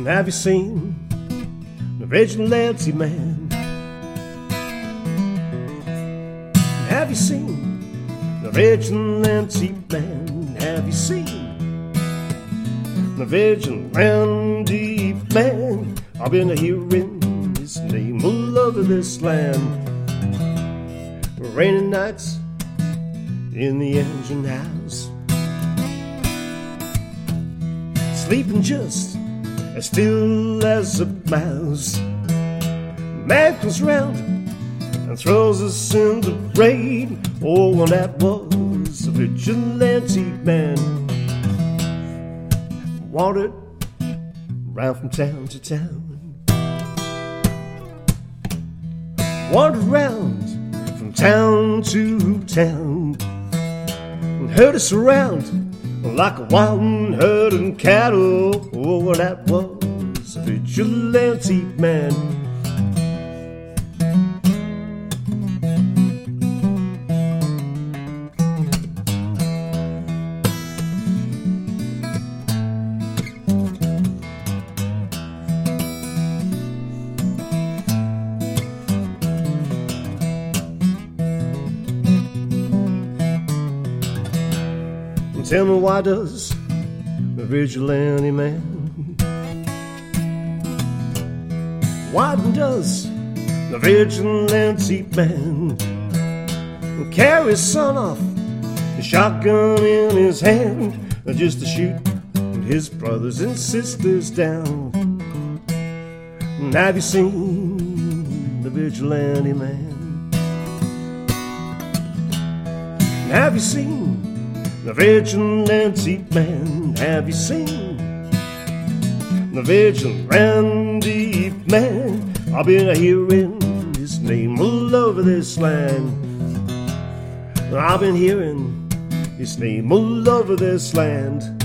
Have you seen the vigilante man? Have you seen the vigilante man? Have you seen the vigilante man? I've been hearing his name all over this land. Rainy nights in the engine house, sleeping just as still as a mouse. Man comes round and throws us in the rain. Oh, and that was a vigilante man. Wandered round from town to town, wandered round from town to town, and heard us around like a wild herd of cattle. Oh, that was a vigilante man. Tell me, why does the vigilante man, why does the vigilante man carry his son off, a shotgun in his hand, just to shoot his brothers and sisters down? And have you seen the vigilante man? And have you seen the vigilante man? Have you seen the vigilante man? I've been hearing his name all over this land. I've been hearing his name all over this land.